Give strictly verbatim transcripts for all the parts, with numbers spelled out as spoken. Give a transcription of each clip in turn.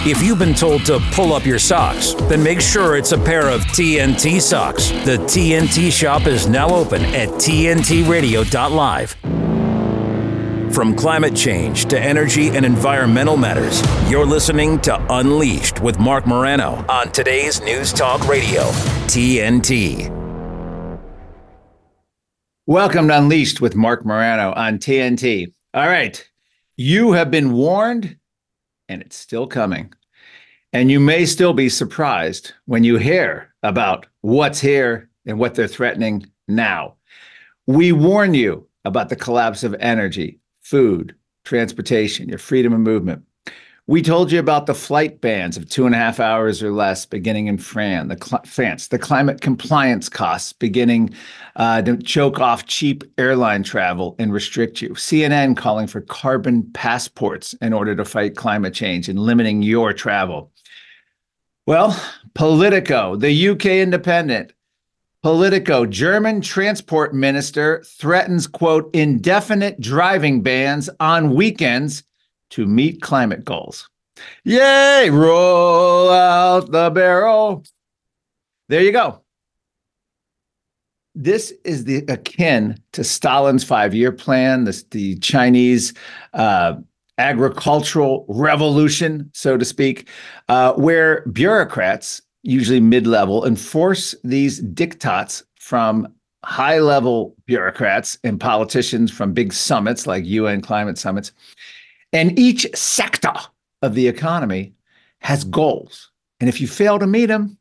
If you've been told to pull up your socks, then make sure it's a pair of T N T socks. The T N T shop is now open at T N T radio dot live. From climate change to energy and environmental matters, you're listening to Unleashed with Mark Morano on today's News Talk Radio, T N T. Welcome to Unleashed with Mark Morano on T N T. All right, you have been warned, and it's still coming. And you may still be surprised when you hear about what's here and what they're threatening now. We warn you about the collapse of energy, food, transportation, your freedom of movement. We told you about the flight bans of two and a half hours or less beginning in France, the, cl- France, the climate compliance costs beginning uh, to choke off cheap airline travel and restrict you. C N N calling for carbon passports in order to fight climate change and limiting your travel. Well, Politico, the U K Independent, Politico, German transport minister threatens, quote, indefinite driving bans on weekends to meet climate goals. Yay, roll out the barrel. There you go. This is the akin to Stalin's five-year plan, this, the Chinese uh, agricultural revolution, so to speak, uh, where bureaucrats, usually mid-level, enforce these diktats from high-level bureaucrats and politicians from big summits like U N climate summits. And each sector of the economy has goals. And if you fail to meet them,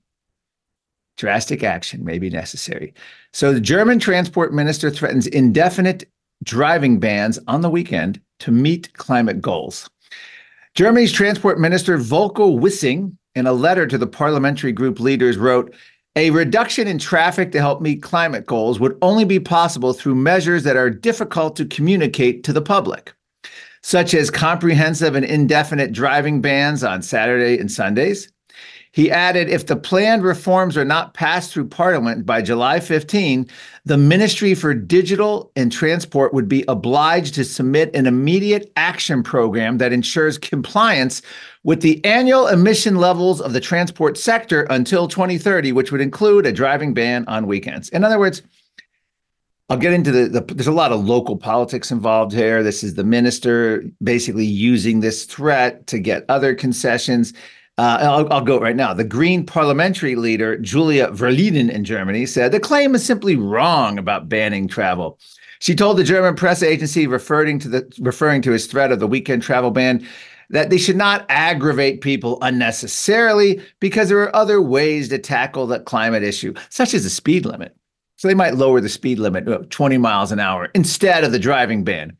drastic action may be necessary. So the German transport minister threatens indefinite driving bans on the weekend to meet climate goals. Germany's transport minister Volker Wissing, in a letter to the parliamentary group leaders, wrote, a reduction in traffic to help meet climate goals would only be possible through measures that are difficult to communicate to the public, such as comprehensive and indefinite driving bans on Saturday and Sundays. He added, if the planned reforms are not passed through Parliament by July fifteenth, the Ministry for Digital and Transport would be obliged to submit an immediate action program that ensures compliance with the annual emission levels of the transport sector until twenty thirty, which would include a driving ban on weekends. In other words, I'll get into the, the, there's a lot of local politics involved here. This is the minister basically using this threat to get other concessions. Uh, I'll, I'll go right now. The Green parliamentary leader, Julia Verlinen in Germany, said the claim is simply wrong about banning travel. She told the German press agency, referring to the referring to his threat of the weekend travel ban, that they should not aggravate people unnecessarily because there are other ways to tackle the climate issue, such as the speed limit. So they might lower the speed limit twenty miles an hour instead of the driving ban.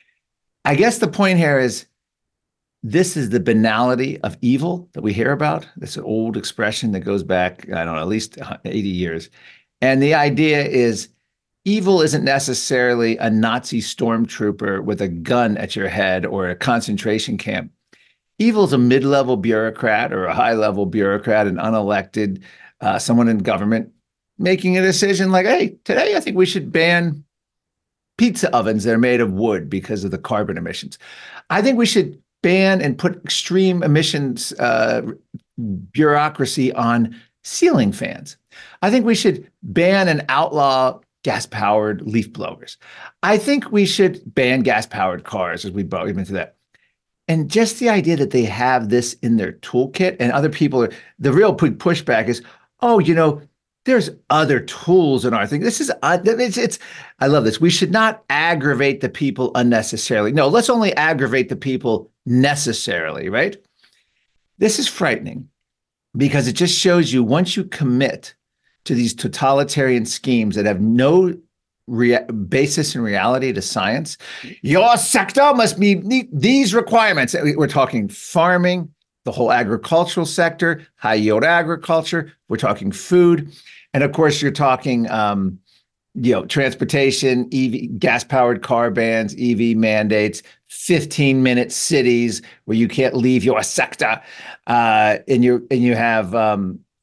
I guess the point here is this is the banality of evil that we hear about. This old expression that goes back, I don't know, at least eighty years. And the idea is evil isn't necessarily a Nazi stormtrooper with a gun at your head or a concentration camp. Evil is a mid-level bureaucrat or a high-level bureaucrat, an unelected, uh, someone in government making a decision like, hey, today I think we should ban pizza ovens that are made of wood because of the carbon emissions. I think we should ban and put extreme emissions uh, bureaucracy on ceiling fans. I think we should ban and outlaw gas-powered leaf blowers. I think we should ban gas-powered cars, as we brought into that. And just the idea that they have this in their toolkit and other people are, the real big pushback is, oh, you know, there's other tools in our thing. This is, uh, it's, it's, I love this. We should not aggravate the people unnecessarily. No, let's only aggravate the people necessarily, right? This is frightening because it just shows you once you commit to these totalitarian schemes that have no rea- basis in reality to science, your sector must meet these requirements. We're talking farming, the whole agricultural sector, high yield agriculture. We're talking food. And of course, you're talking, um, you know, transportation, E V, gas powered car bans, E V mandates, fifteen minute cities where you can't leave your sector. Uh, and you and you have um,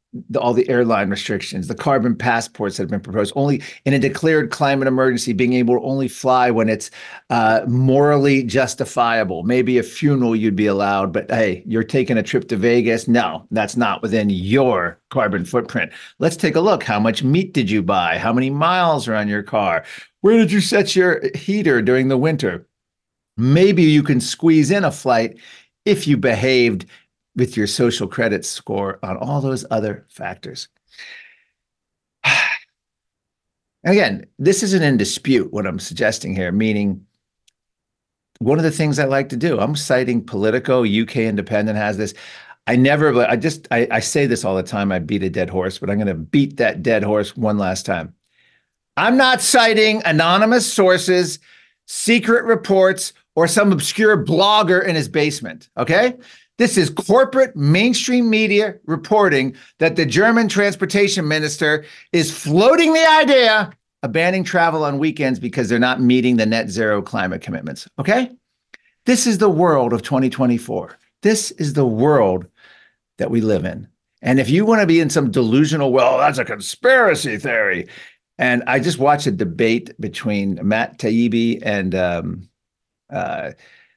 the, all the airline restrictions, the carbon passports that have been proposed, only in a declared climate emergency, being able to only fly when it's uh, morally justifiable. Maybe a funeral you'd be allowed, but hey, you're taking a trip to Vegas. No, that's not within your carbon footprint. Let's take a look. How much meat did you buy? How many miles are on your car? Where did you set your heater during the winter? Maybe you can squeeze in a flight if you behaved with your social credit score on all those other factors. Again, this isn't in dispute, what I'm suggesting here, meaning one of the things I like to do, I'm citing Politico, U K Independent has this. I never, I just, I, I say this all the time, I beat a dead horse, but I'm going to beat that dead horse one last time. I'm not citing anonymous sources, secret reports, or some obscure blogger in his basement, okay? This is corporate mainstream media reporting that the German transportation minister is floating the idea of banning travel on weekends because they're not meeting the net zero climate commitments, okay? This is the world of twenty twenty-four. This is the world that we live in. And if you want to be in some delusional, well, that's a conspiracy theory. And I just watched a debate between Matt Taibbi and um, uh,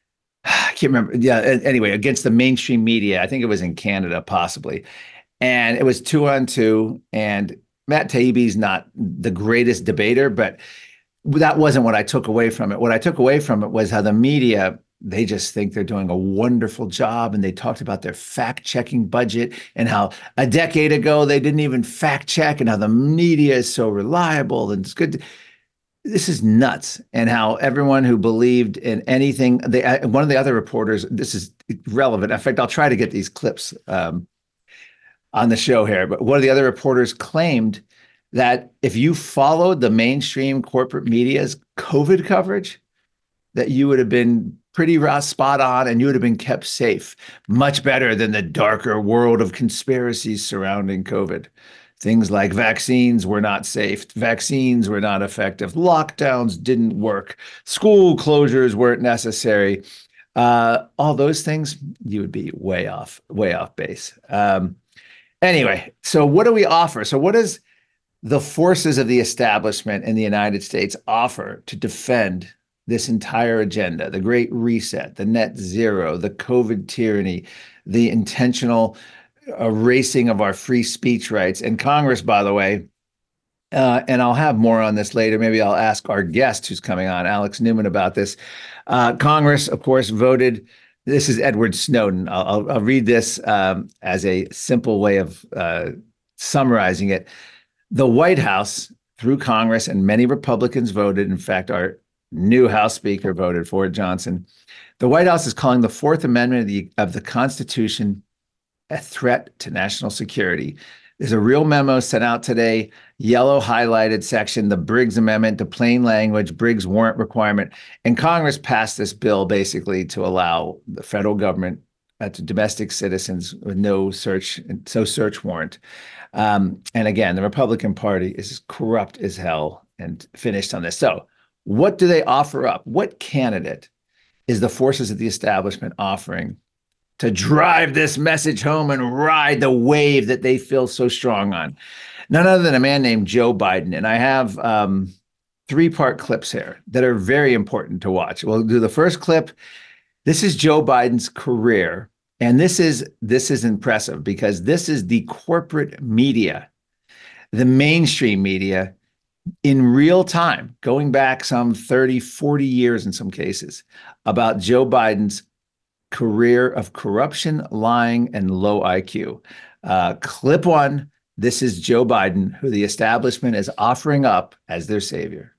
I can't remember. Yeah. Anyway, against the mainstream media, I think it was in Canada, possibly. And it was two on two. And Matt Taibbi's not the greatest debater, but that wasn't what I took away from it. What I took away from it was how the media, they just think they're doing a wonderful job. And they talked about their fact-checking budget and how a decade ago they didn't even fact check, and how the media is so reliable and it's good to, this is nuts. And how everyone who believed in anything, they, one of the other reporters, this is relevant. In fact, I'll try to get these clips um, on the show here. But one of the other reporters claimed that if you followed the mainstream corporate media's COVID coverage, that you would have been pretty spot on and you would have been kept safe, much better than the darker world of conspiracies surrounding COVID. Things like vaccines were not safe, vaccines were not effective, lockdowns didn't work, school closures weren't necessary. Uh, all those things, you would be way off, way off base. Um, anyway, so what do we offer? So what does the forces of the establishment in the United States offer to defend this entire agenda, the Great Reset, the net zero, the COVID tyranny, the intentional erasing of our free speech rights? And Congress, by the way, uh, and I'll have more on this later. Maybe I'll ask our guest who's coming on, Alex Newman, about this. Uh, Congress, of course, voted. This is Edward Snowden. I'll, I'll, I'll read this um, as a simple way of uh, summarizing it. The White House, through Congress, and many Republicans voted. In fact, our new House Speaker voted for it, Johnson. The White House is calling the Fourth Amendment of the, of the Constitution a threat to national security. There's a real memo sent out today, yellow highlighted section, the Briggs Amendment, to plain language, Briggs warrant requirement. And Congress passed this bill basically to allow the federal government uh, to domestic citizens with no search, so search warrant. Um, and again, the Republican Party is corrupt as hell and finished on this. So what do they offer up? What candidate is the forces of the establishment offering to drive this message home and ride the wave that they feel so strong on? None other than a man named Joe Biden. And I have um, three-part clips here that are very important to watch. We'll do the first clip. This is Joe Biden's career. And this is this is impressive because this is the corporate media, the mainstream media, in real time, going back some thirty, forty years in some cases, about Joe Biden's career of corruption, lying, and low I Q. Uh, clip one, this is Joe Biden, who the establishment is offering up as their savior.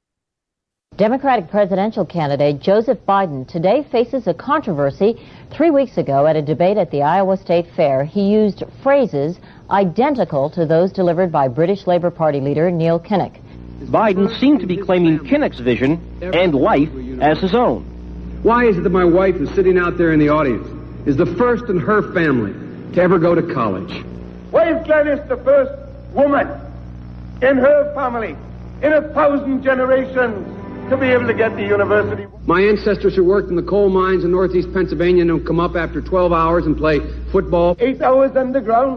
Democratic presidential candidate Joseph Biden today faces a controversy. Three weeks ago, at a debate at the Iowa State Fair, he used phrases identical to those delivered by British Labour Party leader Neil Kinnock. Biden seemed to be claiming Kinnock's vision and life as his own. Why is it that my wife, who's sitting out there in the audience, is the first in her family to ever go to college? Why is Gladys the first woman in her family, in a thousand generations, to be able to get to university? My ancestors who worked in the coal mines in northeast Pennsylvania don't come up after twelve hours and play football. Eight hours underground,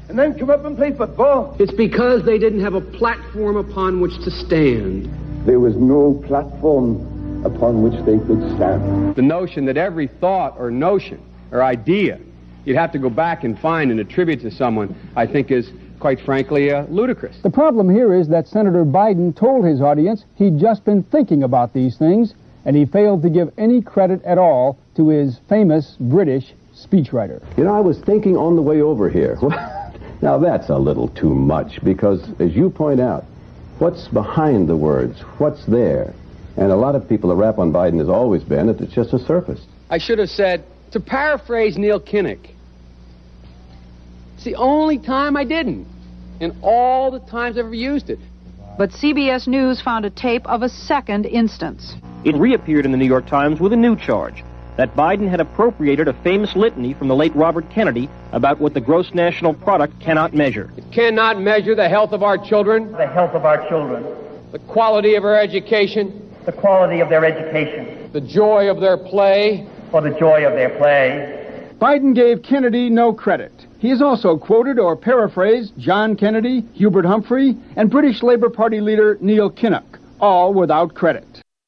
and then come up and play football? It's because they didn't have a platform upon which to stand. There was no platform upon which they could stand. The notion that every thought or notion or idea you'd have to go back and find and attribute to someone, I think is, quite frankly, uh, ludicrous. The problem here is that Senator Biden told his audience he'd just been thinking about these things, and he failed to give any credit at all to his famous British speechwriter. You know, I was thinking on the way over here. Now that's a little too much, because as you point out, what's behind the words? What's there? And a lot of people, the rap on Biden has always been that it's just a surface. I should have said, to paraphrase Neil Kinnock, it's the only time I didn't, and all the times I've ever used it. But C B S News found a tape of a second instance. It reappeared in the New York Times with a new charge, that Biden had appropriated a famous litany from the late Robert Kennedy about what the gross national product cannot measure. It cannot measure the health of our children, the health of our children, the quality of our education, the quality of their education, the joy of their play, or the joy of their play. Biden gave Kennedy no credit. He has also quoted or paraphrased John Kennedy, Hubert Humphrey, and British Labour Party leader Neil Kinnock, all without credit.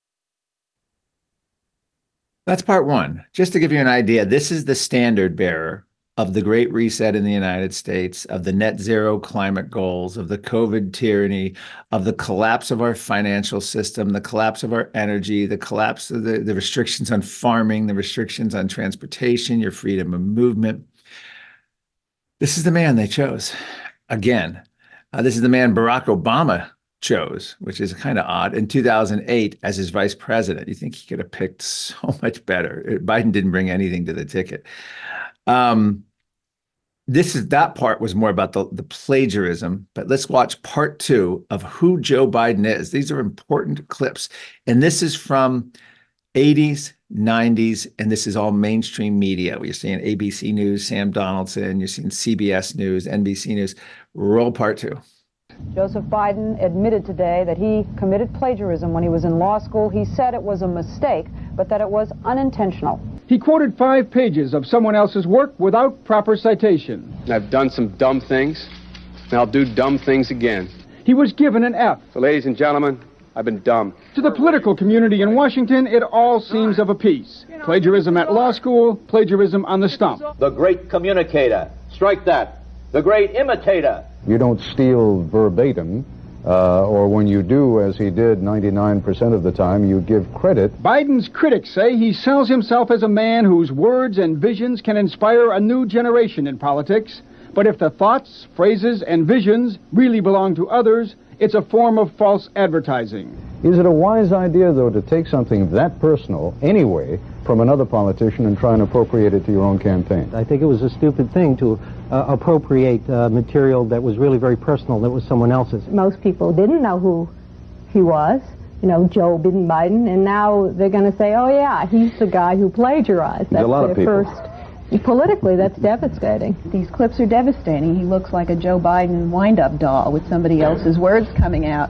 That's part one. Just to give you an idea, this is the standard bearer of the Great Reset in the United States, of the net zero climate goals, of the COVID tyranny, of the collapse of our financial system, the collapse of our energy, the collapse of the, the restrictions on farming, the restrictions on transportation, your freedom of movement. This is the man they chose. Again, uh, this is the man Barack Obama chose, which is kind of odd, in two thousand eight as his vice president. You think he could have picked so much better. Biden didn't bring anything to the ticket. Um, this is that part was more about the, the plagiarism, but let's watch part two of who Joe Biden is. These are important clips. And this is from eighties, nineties, and this is all mainstream media. You're seeing A B C News, Sam Donaldson, you're seeing C B S News, N B C News. Roll part two. Joseph Biden admitted today that he committed plagiarism when he was in law school. He said it was a mistake, but that it was unintentional. He quoted five pages of someone else's work without proper citation. I've done some dumb things, and I'll do dumb things again. He was given an F. So, ladies and gentlemen, I've been dumb. To the political community in Washington, it all seems of a piece. Plagiarism at law school, plagiarism on the stump. The great communicator. Strike that. The great imitator. You don't steal verbatim, uh, or when you do, as he did ninety-nine percent of the time, you give credit. Biden's critics say he sells himself as a man whose words and visions can inspire a new generation in politics. But if the thoughts, phrases, and visions really belong to others, it's a form of false advertising. Is it a wise idea, though, to take something that personal, anyway, from another politician and try and appropriate it to your own campaign? I think it was a stupid thing to uh, appropriate uh, material that was really very personal, that was someone else's. Most people didn't know who he was, you know, Joe Biden, and now they're going to say, oh, yeah, he's the guy who plagiarized. That's a lot of people. First. Politically, that's devastating. These clips are devastating. He looks like a Joe Biden wind-up doll with somebody else's words coming out.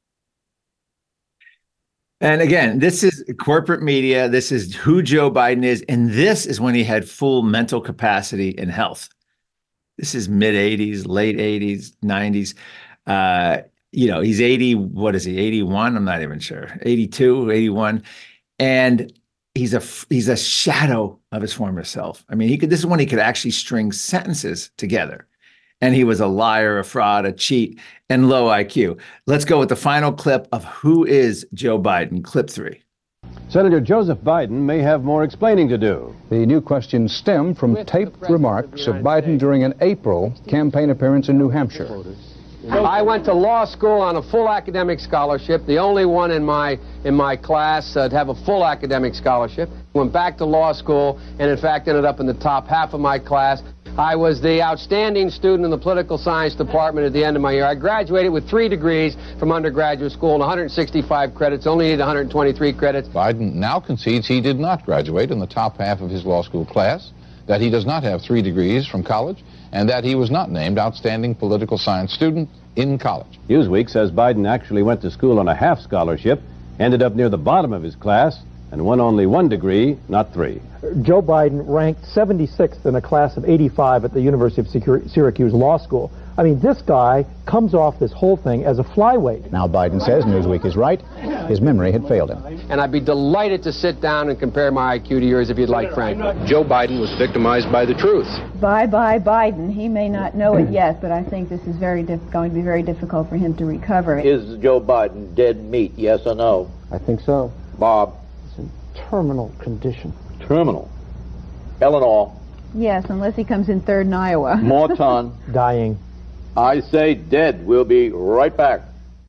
And again, this is corporate media. This is who Joe Biden is. And this is when he had full mental capacity and health. This is mid-eighties, late eighties, nineties. Uh, you know, he's eighty, what is he, eighty-one? I'm not even sure. eighty-two, eighty-one. And he's a he's a shadow of his former self. I mean, he could. This is when he could actually string sentences together. And he was a liar, a fraud, a cheat, and low I Q. Let's go with the final clip of who is Joe Biden, clip three. Senator Joseph Biden may have more explaining to do. The new questions stem from taped remarks of Biden during an April campaign appearance in New Hampshire. I went to law school on a full academic scholarship, the only one in my in my class uh, to have a full academic scholarship. Went back to law school and in fact ended up in the top half of my class. I was the outstanding student in the political science department at the end of my year. I graduated with three degrees from undergraduate school and one hundred sixty-five credits, only needed one hundred twenty-three credits. Biden now concedes he did not graduate in the top half of his law school class, that he does not have three degrees from college, and that he was not named outstanding political science student in college. Newsweek says Biden actually went to school on a half scholarship, ended up near the bottom of his class, and won only one degree, not three. Joe Biden ranked seventy-sixth in a class of eighty-five at the University of Syracuse Law School. I mean, this guy comes off this whole thing as a flyweight. Now Biden says Newsweek is right. His memory had failed him. And I'd be delighted to sit down and compare my I Q to yours if you'd like, Frank. Joe Biden was victimized by the truth. Bye-bye Biden. He may not know it yet, but I think this is very diff- going to be very difficult for him to recover. Is Joe Biden dead meat, yes or no? I think so. Bob? It's in terminal condition. Terminal. Eleanor? Yes, unless he comes in third in Iowa. Morton? Dying. I say dead. We'll be right back.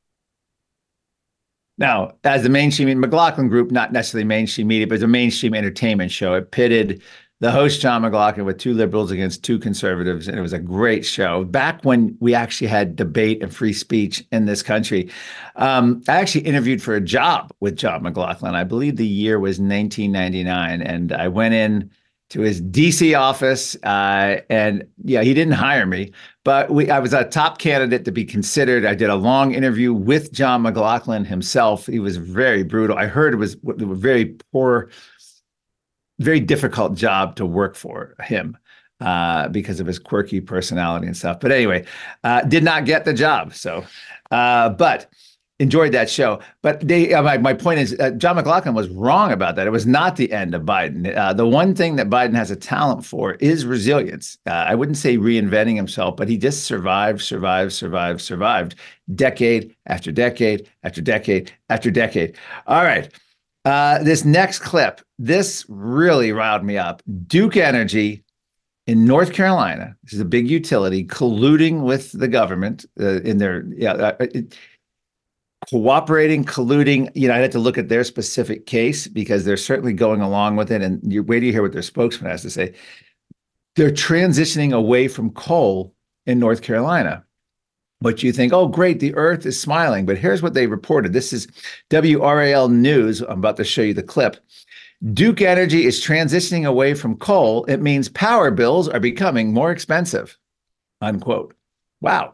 Now, as the mainstream McLaughlin Group, not necessarily mainstream media, but it's a mainstream entertainment show. It pitted the host, John McLaughlin, with two liberals against two conservatives, and it was a great show. Back when we actually had debate and free speech in this country, um, I actually interviewed for a job with John McLaughlin. I believe the year was nineteen ninety-nine, and I went in to his D C office, uh, and yeah, he didn't hire me, but we, I was a top candidate to be considered. I did a long interview with John McLaughlin himself. He was very brutal. I heard it was a very poor, very difficult job to work for him uh, because of his quirky personality and stuff. But anyway, uh, did not get the job. So, uh, but enjoyed that show. But they, uh, my, my point is, uh, John McLaughlin was wrong about that. It was not the end of Biden. Uh, the one thing that Biden has a talent for is resilience. Uh, I wouldn't say reinventing himself, but he just survived, survived, survived, survived, decade after decade after decade after decade. All right. Uh, this next clip, this really riled me up. Duke Energy in North Carolina, this is a big utility, colluding with the government uh, in their, yeah, uh, it, cooperating, colluding. You know, I had to look at their specific case because they're certainly going along with it. And you wait to hear what their spokesman has to say. They're transitioning away from coal in North Carolina. But you think, oh, great, the earth is smiling. But here's what they reported. This is W R A L News. I'm about to show you the clip. Duke Energy is transitioning away from coal. It means power bills are becoming more expensive, unquote. Wow.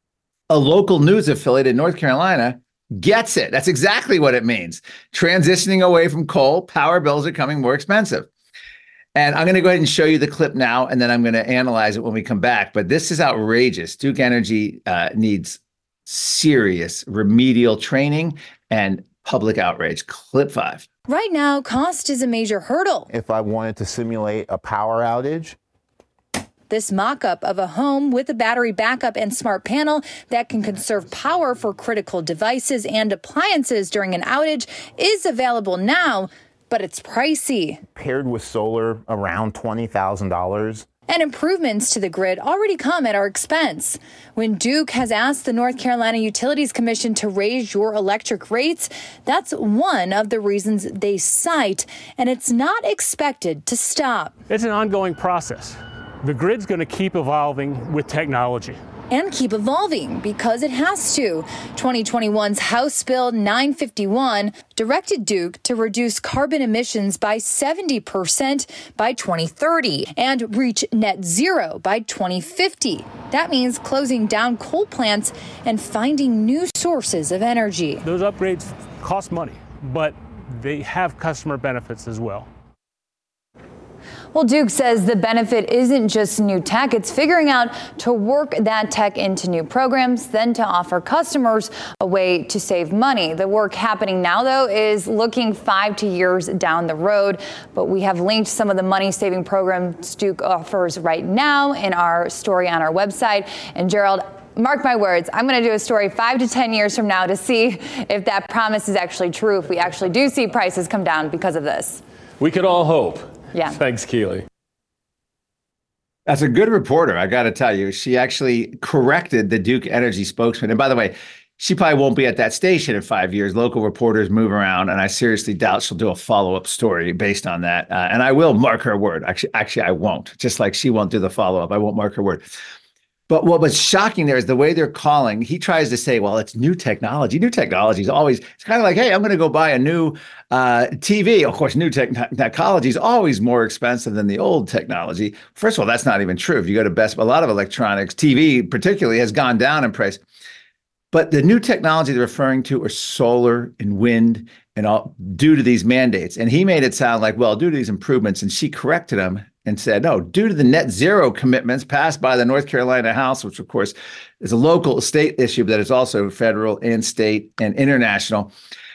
A local news affiliate in North Carolina gets it. That's exactly what it means. Transitioning away from coal, power bills are becoming more expensive. And I'm going to go ahead and show you the clip now, and then I'm going to analyze it when we come back. But this is outrageous. Duke Energy uh, needs serious remedial training and public outrage. Clip five. Right now, cost is a major hurdle. If I wanted to simulate a power outage, this mock-up of a home with a battery backup and smart panel that can conserve power for critical devices and appliances during an outage is available now, but it's pricey. Paired with solar, around twenty thousand dollars. And improvements to the grid already come at our expense. When Duke has asked the North Carolina Utilities Commission to raise your electric rates, that's one of the reasons they cite, and it's not expected to stop. It's an ongoing process. The grid's going to keep evolving with technology. And keep evolving because it has to. twenty twenty-one's House Bill nine fifty-one directed Duke to reduce carbon emissions by seventy percent by twenty thirty and reach net zero by twenty fifty. That means closing down coal plants and finding new sources of energy. Those upgrades cost money, but they have customer benefits as well. Well, Duke says the benefit isn't just new tech, it's figuring out to work that tech into new programs, then to offer customers a way to save money. The work happening now, though, is looking five to years down the road, but we have linked some of the money-saving programs Duke offers right now in our story on our website. And Gerald, mark my words, I'm going to do a story five to ten years from now to see if that promise is actually true, if we actually do see prices come down because of this. We could all hope. Yeah. Thanks, Keely. That's a good reporter, I got to tell you. She actually corrected the Duke Energy spokesman. And by the way, she probably won't be at that station in five years. Local reporters move around, and I seriously doubt she'll do a follow-up story based on that. Uh, and I will mark her word. Actually, actually, I won't. Just like she won't do the follow-up, I won't mark her word. But what was shocking there is the way they're calling. He tries to say, well, it's new technology. New technology is always, it's kind of like, hey, I'm going to go buy a new uh, T V. Of course, new te- technology is always more expensive than the old technology. First of all, that's not even true. If you go to Best, a lot of electronics, T V particularly, has gone down in price. But the new technology they're referring to are solar and wind and all due to these mandates. And he made it sound like, well, due to these improvements. And she corrected him and said, no, due to the net zero commitments passed by the North Carolina House, which, of course, is a local state issue, but it's also federal and state and international.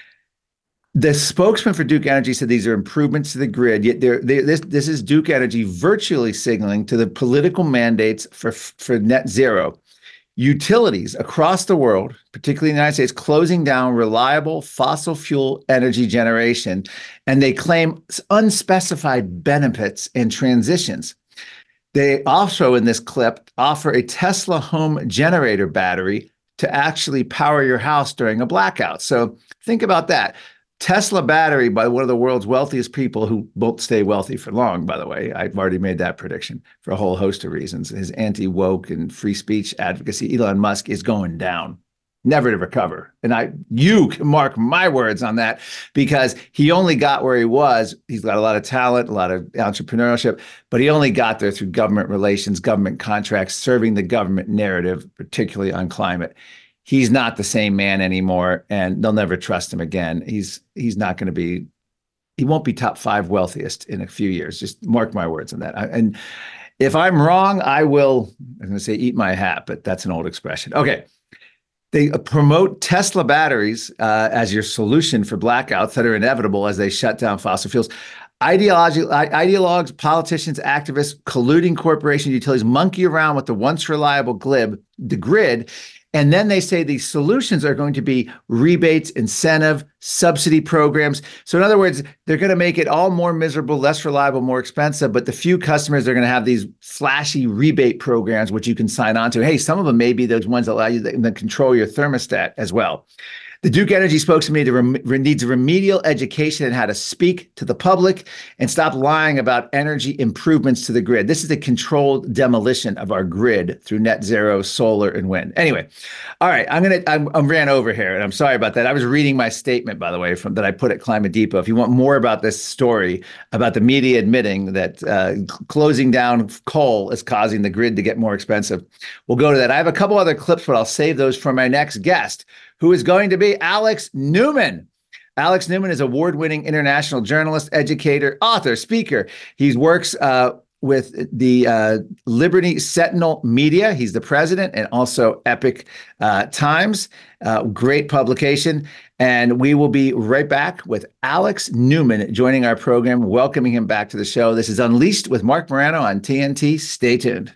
The spokesman for Duke Energy said these are improvements to the grid. Yet they're, they're, this, this is Duke Energy virtually signaling to the political mandates for, for net zero. Utilities across the world, particularly in the United States, closing down reliable fossil fuel energy generation, and they claim unspecified benefits and transitions. They also, in this clip, offer a Tesla home generator battery to actually power your house during a blackout. So think about that. Tesla battery by one of the world's wealthiest people who won't stay wealthy for long, by the way. I've already made that prediction for a whole host of reasons. His anti-woke and free speech advocacy, Elon Musk, is going down, never to recover. And I, you can mark my words on that, because he only got where he was. He's got a lot of talent, a lot of entrepreneurship, but he only got there through government relations, government contracts, serving the government narrative, particularly on climate. He's not the same man anymore, and they'll never trust him again. He's he's not going to be, he won't be top five wealthiest in a few years. Just mark my words on that. I, and if I'm wrong, I will, I'm going to say eat my hat, but that's an old expression. Okay. They promote Tesla batteries uh, as your solution for blackouts that are inevitable as they shut down fossil fuels. Ideology, ideologues, politicians, activists, colluding corporations, utilities monkey around with the once reliable glib, the grid. And then they say these solutions are going to be rebates, incentive, subsidy programs. So in other words, they're going to make it all more miserable, less reliable, more expensive. But the few customers are going to have these flashy rebate programs, which you can sign on to. Hey, some of them may be those ones that allow you to control your thermostat as well. The Duke Energy spokesman needs, rem- needs remedial education in how to speak to the public and stop lying about energy improvements to the grid. This is the controlled demolition of our grid through net zero, solar, and wind. Anyway, all right, I'm gonna I'm, I'm ran over here, and I'm sorry about that. I was reading my statement, by the way, from that I put at Climate Depot. If you want more about this story about the media admitting that uh, closing down coal is causing the grid to get more expensive, we'll go to that. I have a couple other clips, but I'll save those for my next guest, who is going to be Alex Newman. Alex Newman is award-winning international journalist, educator, author, speaker. He works uh, with the uh, Liberty Sentinel Media. He's the president, and also Epic uh, Times. Uh, great publication. And we will be right back with Alex Newman joining our program, welcoming him back to the show. This is Unleashed with Marc Morano on T N T. Stay tuned.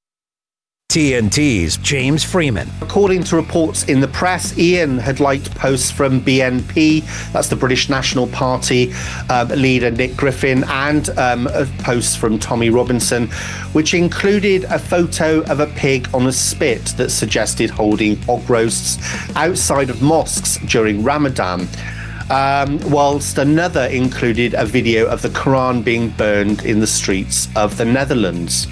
T N T's James Freeman. According to reports in the press, Ian had liked posts from B N P, that's the British National Party um, leader Nick Griffin, and um, posts from Tommy Robinson, which included a photo of a pig on a spit that suggested holding hog roasts outside of mosques during Ramadan. Um, whilst another included a video of the Quran being burned in the streets of the Netherlands.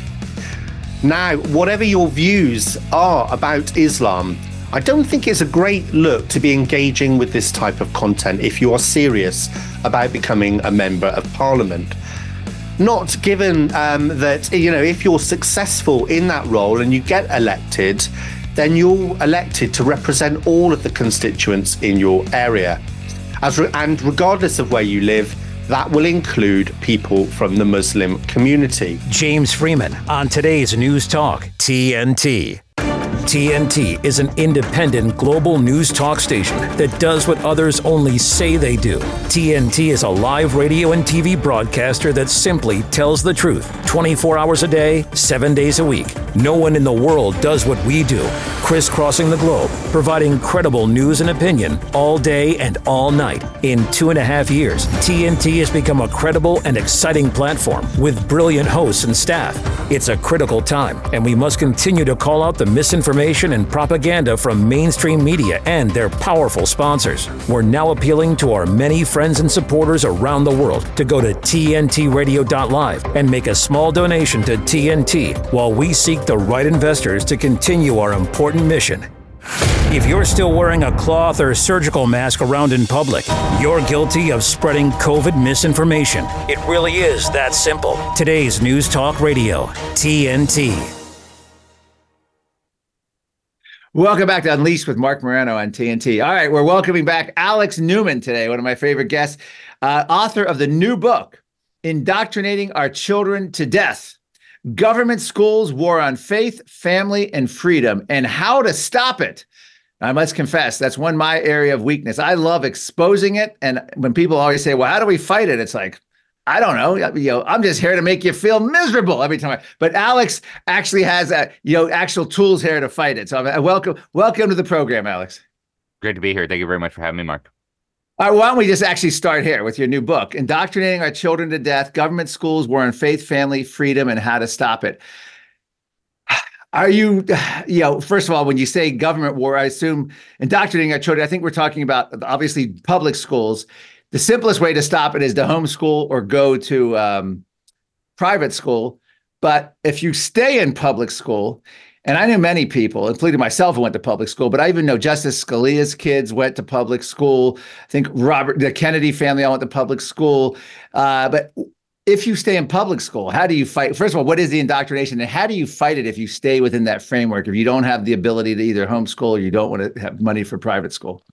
Now, whatever your views are about Islam, I don't think it's a great look to be engaging with this type of content if you are serious about becoming a member of Parliament. Not given um, that, you know, if you're successful in that role and you get elected, then you're elected to represent all of the constituents in your area. As re- and regardless of where you live, that will include people from the Muslim community. James Freeman on today's News Talk, T N T. T N T is an independent global news talk station that does what others only say they do. T N T is a live radio and T V broadcaster that simply tells the truth twenty-four hours a day, seven days a week. No one in the world does what we do, crisscrossing the globe, providing credible news and opinion all day and all night. In two and a half years, T N T has become a credible and exciting platform with brilliant hosts and staff. It's a critical time, and we must continue to call out the misinformation and propaganda from mainstream media and their powerful sponsors. We're now appealing to our many friends and supporters around the world to go to T N T radio dot live and make a small donation to T N T while we seek the right investors to continue our important mission. If you're still wearing a cloth or surgical mask around in public, you're guilty of spreading COVID misinformation. It really is that simple. Today's News Talk Radio, T N T. Welcome back to Unleashed with Mark Morano on T N T. All right, we're welcoming back Alex Newman today, one of my favorite guests, uh, author of the new book, Indoctrinating Our Children to Death, Government Schools, War on Faith, Family, and Freedom, and How to Stop It. I must confess, that's one my area of weakness. I love exposing it, and when people always say, well, how do we fight it? It's like, I don't know. You know, I'm just here to make you feel miserable every time. I, but Alex actually has, a, you know, actual tools here to fight it. So I welcome, welcome to the program, Alex. Great to be here. Thank you very much for having me, Mark. All right, why don't we just actually start here with your new book, Indoctrinating Our Children to Death, Government Schools, War on Faith, Family, Freedom, and How to Stop It. Are you, you know, first of all, when you say government war, I assume indoctrinating our children, I think we're talking about obviously public schools. The simplest way to stop it is to homeschool or go to um, private school. But if you stay in public school, and I knew many people, including myself, who went to public school, but I even know Justice Scalia's kids went to public school. I think Robert, the Kennedy family, all went to public school. Uh, but if you stay in public school, how do you fight? First of all, what is the indoctrination, and how do you fight it if you stay within that framework, if you don't have the ability to either homeschool or you don't want to have money for private school?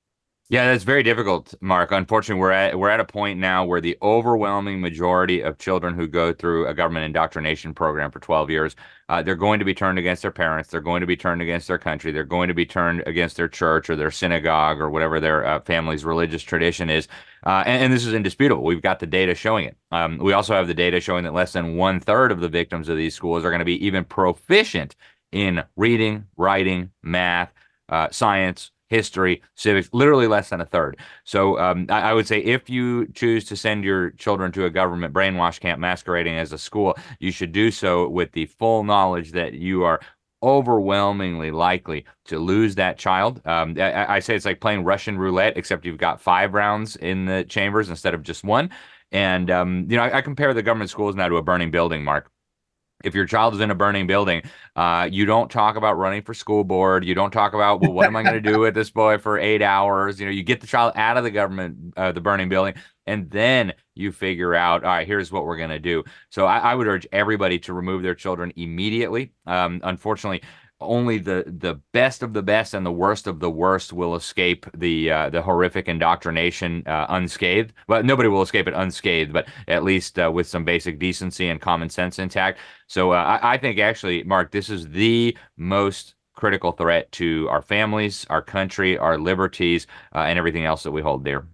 Yeah, that's very difficult, Mark. Unfortunately, we're at we're at a point now where the overwhelming majority of children who go through a government indoctrination program for twelve years, uh, they're going to be turned against their parents. They're going to be turned against their country. They're going to be turned against their church or their synagogue or whatever their uh, family's religious tradition is. Uh, and, and this is indisputable. We've got the data showing it. Um, we also have the data showing that less than one third of the victims of these schools are going to be even proficient in reading, writing, math, uh, science, history, civics, literally less than a third. So um, I, I would say if you choose to send your children to a government brainwash camp masquerading as a school, you should do so with the full knowledge that you are overwhelmingly likely to lose that child. Um, I, I say it's like playing Russian roulette, except you've got five rounds in the chambers instead of just one. And, um, you know, I, I compare the government schools now to a burning building, Mark. If your child is in a burning building, uh, you don't talk about running for school board. You don't talk about, well, what am I going to do with this boy for eight hours? You know, you get the child out of the government, uh, the burning building, and then you figure out, all right, here's what we're going to do. So I, I would urge everybody to remove their children immediately. Um, unfortunately, only the the best of the best and the worst of the worst will escape the uh, the horrific indoctrination uh, unscathed. Well, nobody will escape it unscathed, but at least uh, with some basic decency and common sense intact. So uh, I, I think actually, Mark, this is the most critical threat to our families, our country, our liberties, uh, and everything else that we hold dear.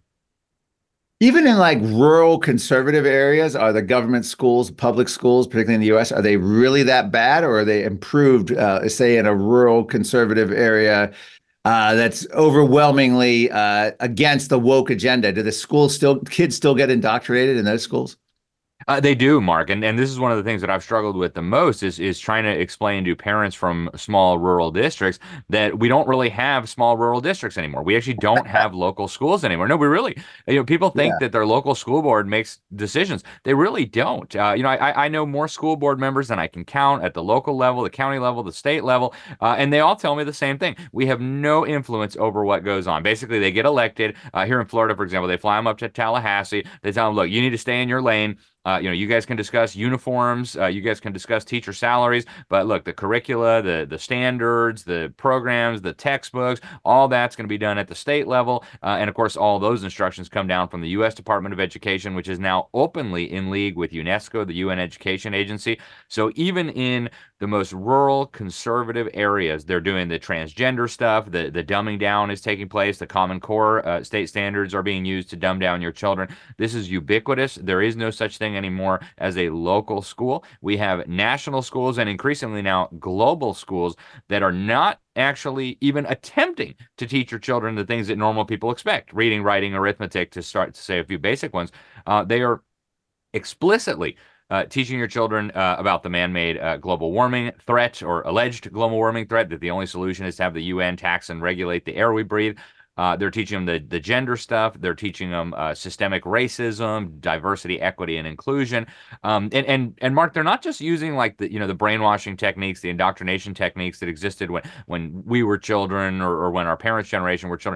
Even in like rural conservative areas, are the government schools, public schools, particularly in the U S, are they really that bad, or are they improved, uh, say, in a rural conservative area uh, that's overwhelmingly uh, against the woke agenda? Do the schools still, kids still get indoctrinated in those schools? Uh, they do, Mark, and and this is one of the things that I've struggled with the most is is trying to explain to parents from small rural districts that we don't really have small rural districts anymore. We actually don't have local schools anymore. No, we really, you know, people think yeah. that their local school board makes decisions. They really don't. Uh, you know, I I know more school board members than I can count at the local level, the county level, the state level, uh, and they all tell me the same thing. We have no influence over what goes on. Basically, they get elected. Uh, here in Florida, for example, they fly them up to Tallahassee. They tell them, look, you need to stay in your lane. Uh, you know, you guys can discuss uniforms, uh, you guys can discuss teacher salaries, but look, the curricula, the the standards, the programs, the textbooks, all that's going to be done at the state level. Uh, and of course, all those instructions come down from the U S Department of Education, which is now openly in league with UNESCO, the U N Education Agency. So even in the most rural conservative areas, they're doing the transgender stuff, the, the dumbing down is taking place, the Common Core uh, state standards are being used to dumb down your children. This is ubiquitous. There is no such thing anymore as a local school. We have national schools and increasingly now global schools that are not actually even attempting to teach your children the things that normal people expect, reading, writing, arithmetic, to start to say a few basic ones. Uh, they are explicitly Uh, teaching your children uh, about the man-made uh, global warming threat or alleged global warming threat, that the only solution is to have the U N tax and regulate the air we breathe. Uh, they're teaching them the, the gender stuff. They're teaching them uh, systemic racism, diversity, equity, and inclusion. Um, and, and, and Mark, they're not just using like the, you know, the brainwashing techniques, the indoctrination techniques that existed when, when we were children or, or when our parents' generation were children.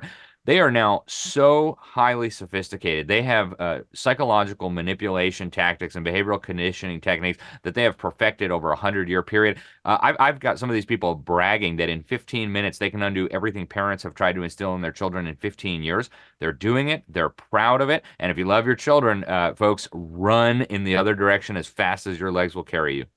They are now so highly sophisticated. They have uh, psychological manipulation tactics and behavioral conditioning techniques that they have perfected over a hundred-year period. Uh, I've, I've got some of these people bragging that in fifteen minutes they can undo everything parents have tried to instill in their children in fifteen years. They're doing it. They're proud of it. And if you love your children, uh, folks, run in the other direction as fast as your legs will carry you.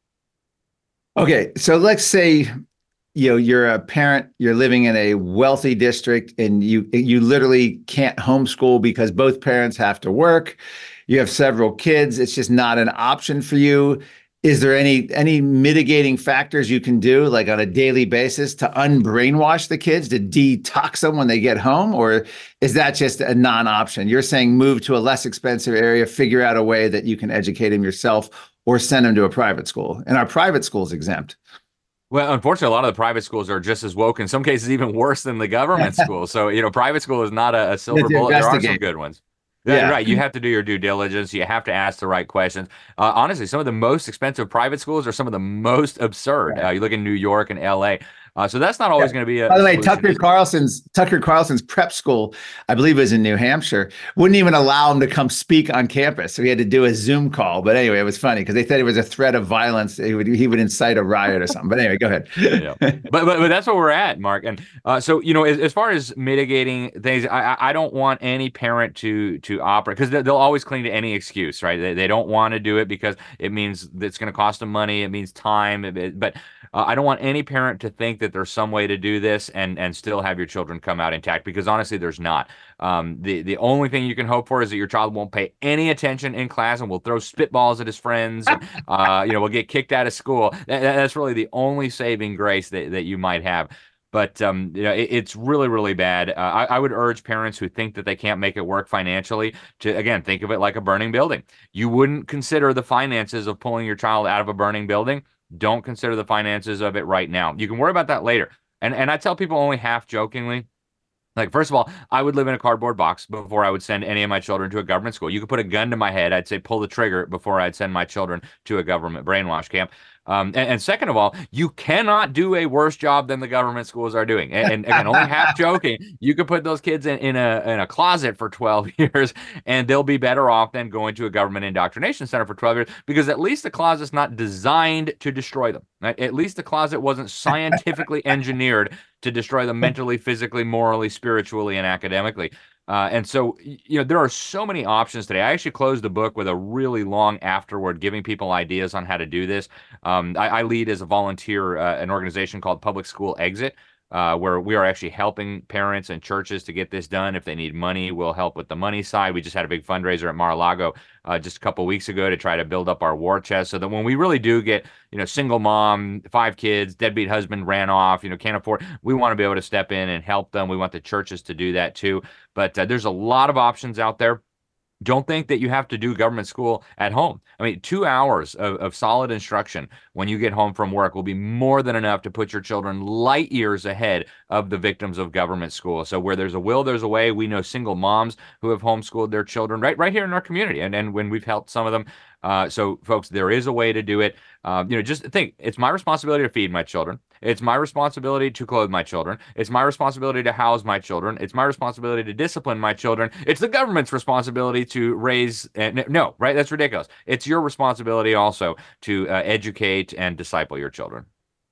Okay, so let's say, you know, you're a parent, you're living in a wealthy district, and you you literally can't homeschool because both parents have to work. You have several kids. It's just not an option for you. Is there any any mitigating factors you can do, like on a daily basis, to unbrainwash the kids, to detox them when they get home? Or is that just a non-option? You're saying move to a less expensive area, figure out a way that you can educate them yourself, or send them to a private school. And our private school's exempt. Well, unfortunately, a lot of the private schools are just as woke, in some cases even worse than the government school. So, you know, private school is not a, a silver bullet. There are some good ones. Yeah, right. You have to do your due diligence. You have to ask the right questions. Uh, honestly, some of the most expensive private schools are some of the most absurd. Right. Uh, you look in New York and L A. Uh, so that's not always yeah. going to be a By the way, solution. Tucker Carlson's Tucker Carlson's prep school, I believe it was in New Hampshire, wouldn't even allow him to come speak on campus. So he had to do a Zoom call. But anyway, it was funny because they said it was a threat of violence. He would, he would incite a riot or something. But anyway, go ahead. yeah. but, but but that's where we're at, Mark. And uh, so, you know, as, as far as mitigating things, I, I don't want any parent to to operate, because they'll always cling to any excuse, right? They, they don't want to do it because it means it's going to cost them money. It means time. It, it, but uh, I don't want any parent to think that there's some way to do this and and still have your children come out intact, because honestly there's not. Um the the only thing you can hope for is that your child won't pay any attention in class and will throw spitballs at his friends and, uh you know will get kicked out of school. That, that's really the only saving grace that, that you might have. But um, you know, it, it's really, really bad. Uh, I, I would urge parents who think that they can't make it work financially to, again, think of it like a burning building. You wouldn't consider the finances of pulling your child out of a burning building. Don't consider the finances of it right now. You can worry about that later. And and I tell people only half jokingly, like, first of all, I would live in a cardboard box before I would send any of my children to a government school. You could put a gun to my head, I'd say pull the trigger before I'd send my children to a government brainwash camp. Um, and, and second of all, you cannot do a worse job than the government schools are doing. And, and again, only half joking, you could put those kids in, in a in a closet for twelve years, and they'll be better off than going to a government indoctrination center for twelve years, because at least the closet's not designed to destroy them. Right? At least the closet wasn't scientifically engineered to destroy them mentally, physically, morally, spiritually, and academically. Uh, and so, you know, there are so many options today. I actually closed the book with a really long afterword, giving people ideas on how to do this. Um, I, I lead as a volunteer uh, an organization called Public School Exit, uh, where we are actually helping parents and churches to get this done. If they need money, we'll help with the money side. We just had a big fundraiser at Mar-a-Lago uh, just a couple of weeks ago to try to build up our war chest, so that when we really do get, you know, single mom, five kids, deadbeat husband ran off, you know, can't afford, we want to be able to step in and help them. We want the churches to do that too. But uh, there's a lot of options out there. Don't think that you have to do government school at home. I mean, two hours of, of solid instruction when you get home from work will be more than enough to put your children light years ahead of the victims of government school. So where there's a will, there's a way. We know single moms who have homeschooled their children right, right here in our community. And, and when we've helped some of them. Uh, so, folks, there is a way to do it. Um, you know, just think, it's my responsibility to feed my children. It's my responsibility to clothe my children. It's my responsibility to house my children. It's my responsibility to discipline my children. It's the government's responsibility to raise. Uh, no, right? That's ridiculous. It's your responsibility also to uh, educate and disciple your children.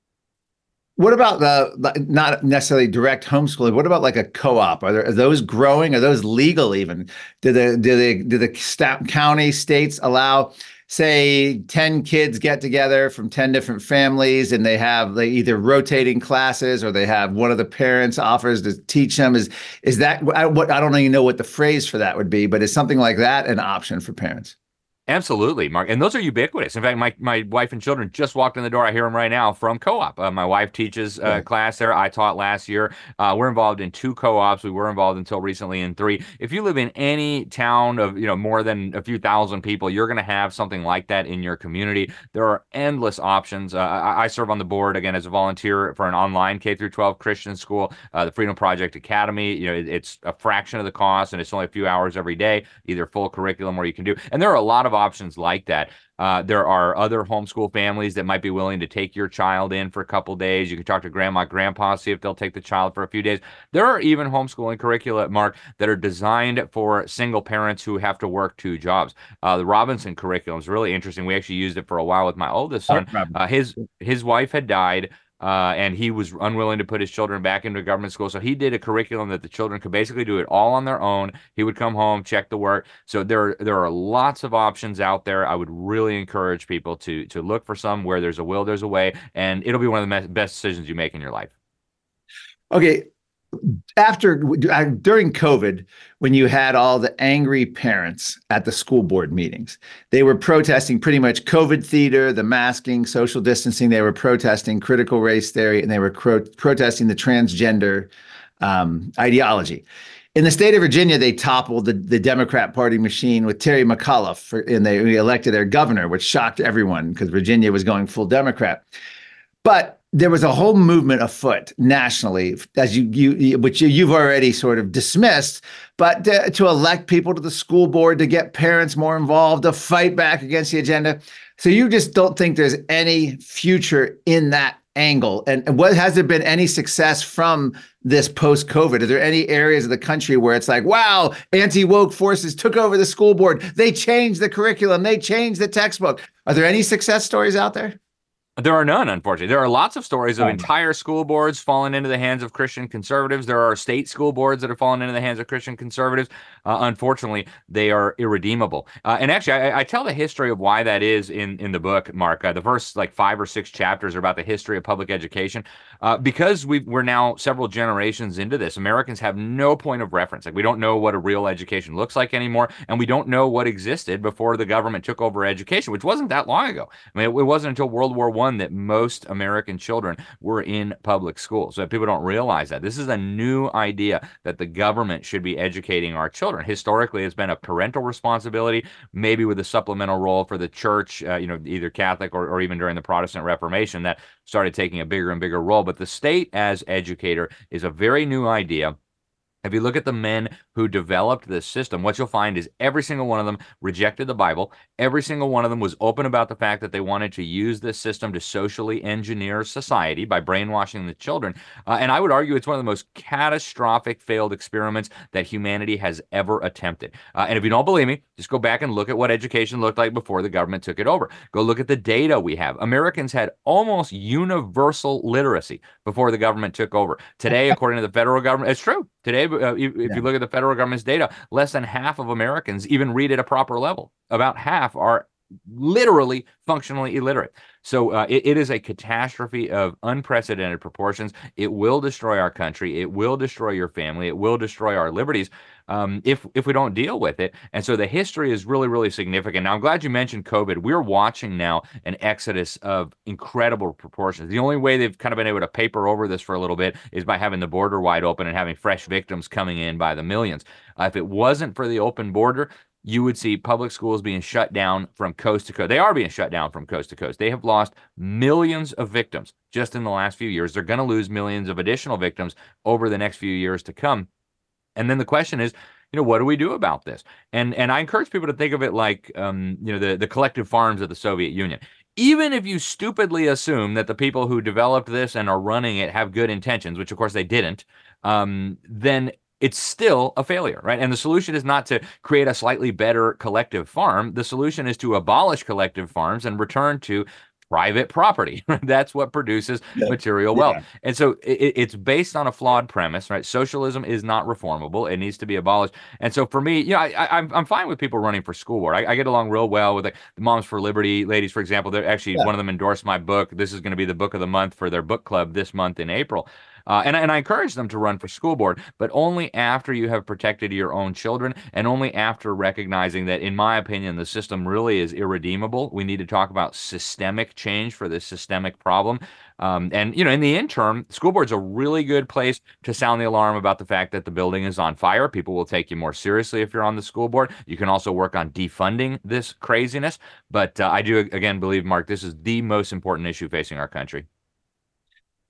What about the, not necessarily direct homeschooling? What about like a co-op? Are there are those growing? Are those legal even? Do the do they do the st- county states allow, say, ten kids get together from ten different families, and they have they either rotating classes, or they have one of the parents offers to teach them? Is is that I, what I don't even know what the phrase for that would be, but is something like that an option for parents? Absolutely, Mark. And those are ubiquitous. In fact, my, my wife and children just walked in the door. I hear them right now from co-op. Uh, my wife teaches uh, right. class there. I taught last year. Uh, we're involved in two co-ops. We were involved until recently in three. If you live in any town of, you know, more than a few thousand people, you're going to have something like that in your community. There are endless options. Uh, I, I serve on the board, again, as a volunteer for an online K through twelve Christian school, uh, the Freedom Project Academy. You know, it, it's a fraction of the cost, and it's only a few hours every day, either full curriculum or you can do. And there are a lot of options like that. Uh, there are other homeschool families that might be willing to take your child in for a couple days. You can talk to grandma, grandpa, see if they'll take the child for a few days. There are even homeschooling curricula, Mark, that are designed for single parents who have to work two jobs. Uh, the Robinson curriculum is really interesting. We actually used it for a while with my oldest son. Uh, his his wife had died. Uh, and he was unwilling to put his children back into government school. So he did a curriculum that the children could basically do it all on their own. He would come home, check the work. So there, there are lots of options out there. I would really encourage people to, to look for some. Where there's a will, there's a way. And it'll be one of the best decisions you make in your life. Okay. After during COVID, when you had all the angry parents at the school board meetings, they were protesting pretty much COVID theater, the masking, social distancing. They were protesting critical race theory, and they were cro- protesting the transgender um, ideology. In the state of Virginia, they toppled the, the Democrat Party machine with Terry McAuliffe, for, and they elected their governor, which shocked everyone because Virginia was going full Democrat. But there was a whole movement afoot nationally, as you, you which you, you've already sort of dismissed, but to, to elect people to the school board, to get parents more involved, to fight back against the agenda. So you just don't think there's any future in that angle? And, and what has there been any success from this post-COVID? Are there any areas of the country where it's like, wow, anti-woke forces took over the school board, they changed the curriculum, they changed the textbook? Are there any success stories out there? There are none, unfortunately. There are lots of stories of entire school boards falling into the hands of Christian conservatives. There are state school boards that have fallen into the hands of Christian conservatives. Uh, unfortunately, they are irredeemable. Uh, and actually, I, I tell the history of why that is in, in the book, Mark. Uh, the first like five or six chapters are about the history of public education. Uh, because we we're now several generations into this, Americans have no point of reference. Like, we don't know what a real education looks like anymore, and we don't know what existed before the government took over education, which wasn't that long ago. I mean, it, it wasn't until World War One that most American children were in public school. So people don't realize that. This is a new idea that the government should be educating our children. Historically, it's been a parental responsibility, maybe with a supplemental role for the church, uh, you know, either Catholic or, or even during the Protestant Reformation, that started taking a bigger and bigger role. But the state as educator is a very new idea. If you look at the men who developed this system, what you'll find is every single one of them rejected the Bible. Every single one of them was open about the fact that they wanted to use this system to socially engineer society by brainwashing the children. Uh, and I would argue it's one of the most catastrophic failed experiments that humanity has ever attempted. Uh, and if you don't believe me, just go back and look at what education looked like before the government took it over. Go look at the data we have. Americans had almost universal literacy before the government took over. Today, according to the federal government, it's true. Today, uh, if yeah. you look at the federal government's data, less than half of Americans even read at a proper level. About half are literally functionally illiterate. So uh, it, it is a catastrophe of unprecedented proportions. It will destroy our country. It will destroy your family. It will destroy our liberties um, if if we don't deal with it. And so the history is really, really significant. Now, I'm glad you mentioned COVID. We're watching now an exodus of incredible proportions. The only way they've kind of been able to paper over this for a little bit is by having the border wide open and having fresh victims coming in by the millions. Uh, if it wasn't for the open border, you would see public schools being shut down from coast to coast. They are being shut down from coast to coast. They have lost millions of victims just in the last few years. They're going to lose millions of additional victims over the next few years to come. And then the question is, you know, what do we do about this? And and I encourage people to think of it like, um, you know, the, the collective farms of the Soviet Union. Even if you stupidly assume that the people who developed this and are running it have good intentions, which of course they didn't, um, then it's still a failure, right? And the solution is not to create a slightly better collective farm. The solution is to abolish collective farms and return to private property. That's what produces yeah. material wealth. Yeah. And so it, it's based on a flawed premise, right? Socialism is not reformable. It needs to be abolished. And so for me, you know, I, I, I'm I'm fine with people running for school board. I, I get along real well with like the Moms for Liberty ladies, for example. They're actually, yeah. one of them endorsed my book. This is going to be the book of the month for their book club this month in April. Uh, and, and I encourage them to run for school board, but only after you have protected your own children and only after recognizing that, in my opinion, the system really is irredeemable. We need to talk about systemic change for this systemic problem. Um, and, you know, in the interim, school board's a really good place to sound the alarm about the fact that the building is on fire. People will take you more seriously if you're on the school board. You can also work on defunding this craziness. But uh, I do, again, believe, Mark, this is the most important issue facing our country.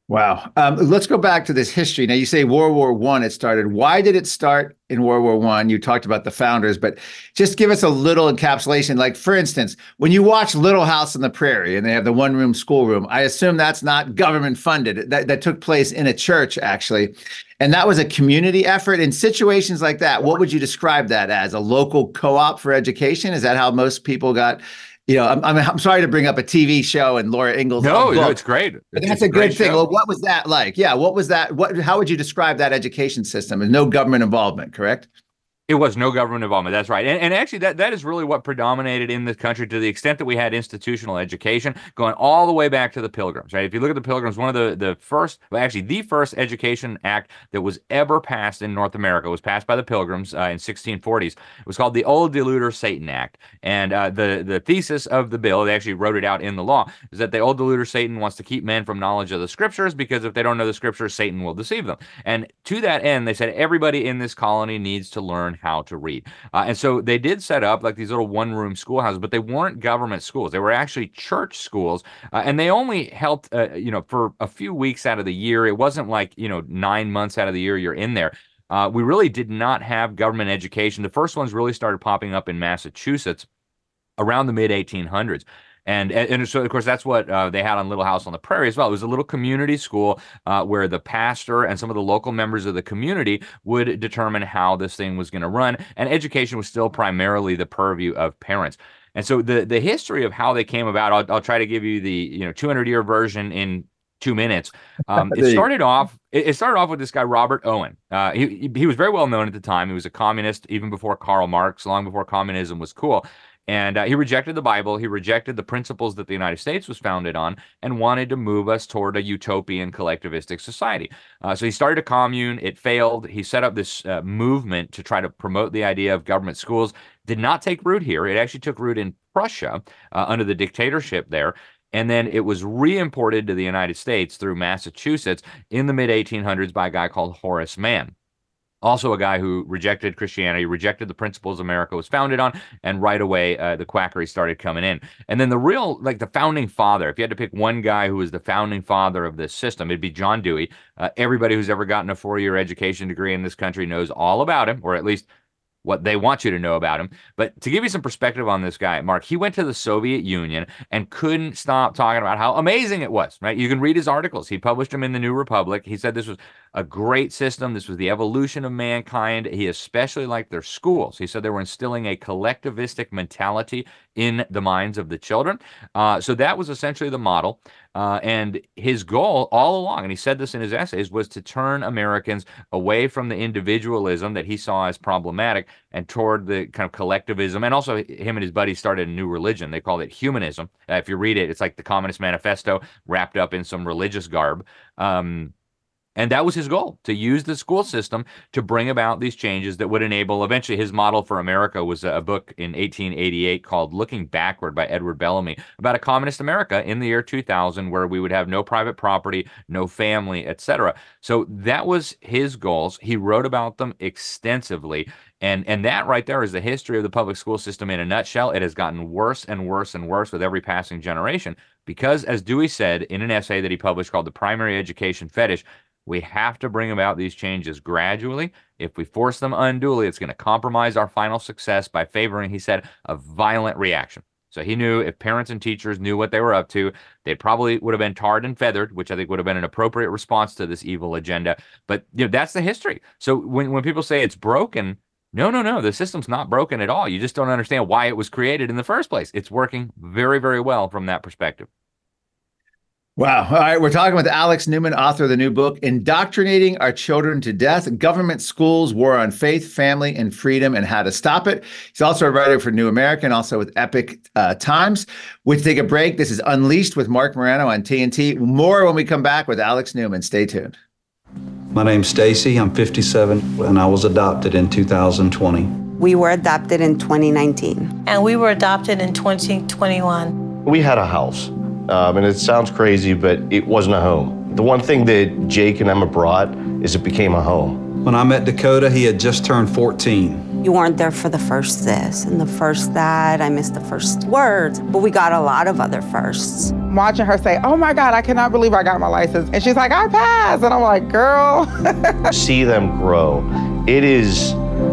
Wow. Um, let's go back to this history. Now, you say World War One it started. Why did it start in World War One? You talked about the founders, but just give us a little encapsulation. Like, for instance, when you watch Little House on the Prairie and they have the one-room schoolroom, I assume that's not government funded. That, that took place in a church, actually. And that was a community effort. In situations like that, what would you describe that as? A local co-op for education? Is that how most people got... You know, I'm, I'm I'm sorry to bring up a T V show and Laura Ingalls. No, no, it's great. But It's that's a a good great thing. show. Well, what was that like? Yeah, what was that? What? How would you describe that education system? There's no government involvement, correct? It was no government involvement. That's right. And, and actually, that, that is really what predominated in this country to the extent that we had institutional education going all the way back to the Pilgrims, right? If you look at the Pilgrims, one of the, the first, well, actually, the first education act that was ever passed in North America was passed by the Pilgrims uh, in sixteen forties. It was called the Old Deluder Satan Act. And uh, the, the thesis of the bill, they actually wrote it out in the law, is that the Old Deluder Satan wants to keep men from knowledge of the scriptures because if they don't know the scriptures, Satan will deceive them. And to that end, they said everybody in this colony needs to learn how to read. Uh, and so they did set up like these little one-room schoolhouses, but they weren't government schools. They were actually church schools, uh, and they only helped, uh, you know, for a few weeks out of the year. It wasn't like, you know, nine months out of the year you're in there. Uh, we really did not have government education. The first ones really started popping up in Massachusetts around the mid eighteen hundreds. And, and so, of course, that's what uh, they had on Little House on the Prairie as well. It was a little community school uh, where the pastor and some of the local members of the community would determine how this thing was going to run. And education was still primarily the purview of parents. And so the, the history of how they came about, I'll, I'll try to give you the you know two hundred year version in two minutes. Um, it started off. It started off with this guy, Robert Owen. Uh, he he was very well known at the time. He was a communist even before Karl Marx, long before communism was cool. And uh, he rejected the Bible. He rejected the principles that the United States was founded on and wanted to move us toward a utopian collectivistic society. Uh, so he started a commune. It failed. He set up this uh, movement to try to promote the idea of government schools. Did not take root here. It actually took root in Prussia uh, under the dictatorship there. And then it was re-imported to the United States through Massachusetts in the mid eighteen hundreds by a guy called Horace Mann. Also a guy who rejected Christianity, rejected the principles America was founded on, and right away uh, the quackery started coming in. And then the real, like the founding father, if you had to pick one guy who was the founding father of this system, it'd be John Dewey. Uh, everybody who's ever gotten a four-year education degree in this country knows all about him, or at least what they want you to know about him. But to give you some perspective on this guy, Mark, he went to the Soviet Union and couldn't stop talking about how amazing it was, right? You can read his articles. He published them in the New Republic. He said this was a great system. This was the evolution of mankind. He especially liked their schools. He said they were instilling a collectivistic mentality in the minds of the children. Uh, so that was essentially the model. Uh, and his goal all along, and he said this in his essays, was to turn Americans away from the individualism that he saw as problematic and toward the kind of collectivism. And also him and his buddies started a new religion. They called it humanism. Uh, if you read it, it's like the Communist Manifesto wrapped up in some religious garb. Um, And that was his goal, to use the school system to bring about these changes that would enable, eventually his model for America was a book in eighteen eighty-eight called Looking Backward by Edward Bellamy, about a communist America in the year two thousand where we would have no private property, no family, et cetera. So that was his goals. He wrote about them extensively. And and that right there is the history of the public school system in a nutshell. It has gotten worse and worse and worse with every passing generation because, as Dewey said in an essay that he published called The Primary Education Fetish, we have to bring about these changes gradually. If we force them unduly, it's going to compromise our final success by favoring, he said, a violent reaction. So he knew if parents and teachers knew what they were up to, they probably would have been tarred and feathered, which I think would have been an appropriate response to this evil agenda. But you know, that's the history. So when, when people say it's broken, no, no, no, the system's not broken at all. You just don't understand why it was created in the first place. It's working very, very well from that perspective. Wow. All right. We're talking with Alex Newman, author of the new book, Indoctrinating Our Children to Death, Government Schools, War on Faith, Family, and Freedom, and How to Stop It. He's also a writer for New American, also with Epic uh, Times. We take a break. This is Unleashed with Marc Morano on T N T. More when we come back with Alex Newman. Stay tuned. My name's Stacy. I'm fifty-seven, and I was adopted in two thousand twenty. We were adopted in twenty nineteen. And we were adopted in twenty twenty-one. We had a house. Um, and it sounds crazy, but it wasn't a home. The one thing that Jake and Emma brought is it became a home. When I met Dakota, he had just turned fourteen. You weren't there for the first this and the first that. I missed the first words, but we got a lot of other firsts. Watching her say, oh my God, I cannot believe I got my license. And she's like, I passed. And I'm like, girl. See them grow. It is.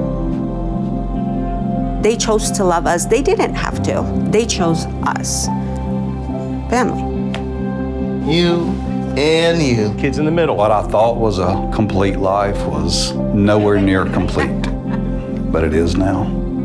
They chose to love us. They didn't have to. They chose us. Family. You and you. Kids in the middle. What I thought was a complete life was nowhere near complete, but it is now.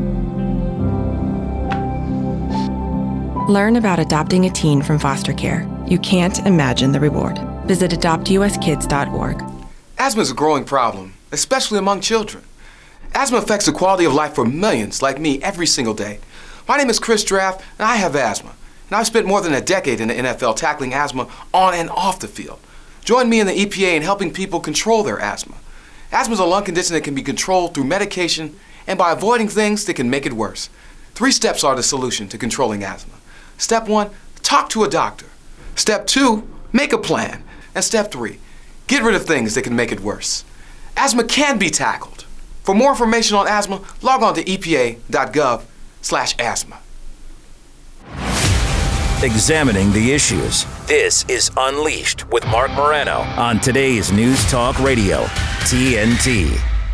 Learn about adopting a teen from foster care. You can't imagine the reward. Visit adopt u s kids dot org. Asthma is a growing problem, especially among children. Asthma affects the quality of life for millions like me every single day. My name is Chris Draft, and I have asthma. And I've spent more than a decade in the N F L tackling asthma on and off the field. Join me in the E P A in helping people control their asthma. Asthma is a lung condition that can be controlled through medication and by avoiding things that can make it worse. Three steps are the solution to controlling asthma. Step one, talk to a doctor. Step two, make a plan. And step three, get rid of things that can make it worse. Asthma can be tackled. For more information on asthma, log on to E P A dot gov slash asthma. Examining the issues. This is Unleashed with Mark Morano on today's News Talk Radio, T N T.